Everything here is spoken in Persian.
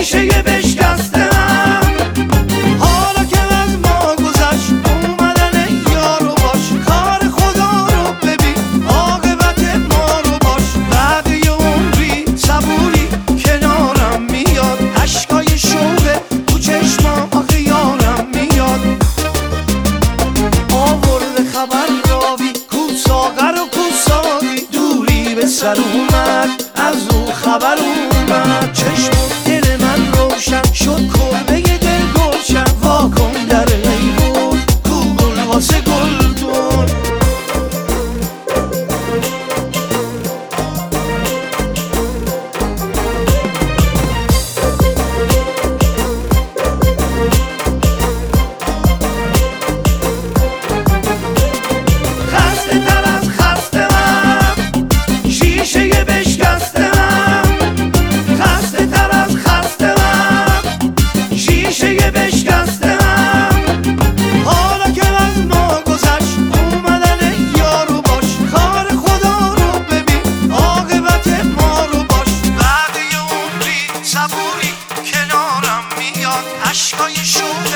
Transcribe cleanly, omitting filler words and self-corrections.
شیشه بشکسته حالا که از ما گذشت اومدن یارو باش کار خدا رو ببین عاقبت ما رو باش بعد یه عمری صبوری کنارم میاد اشکای شوقه تو چشمام آخه یارم میاد آورده خبر راوی کو ساغر و کو ساقی دوری به سر اومد از او خبر اومد چشم دل من روشن شد کلبه دل گلشن واکن در ایوون کو گل واسه گلدون خسته تر از خسته من شیشه بشکسته خسته تر از خسته من شیشه بشکسته حالا که از ما گذشت اومدن یارو باش کار خدا رو ببین عاقبت ما رو باش بعد یه عمری صبوری کنارم میاد اشکای شوق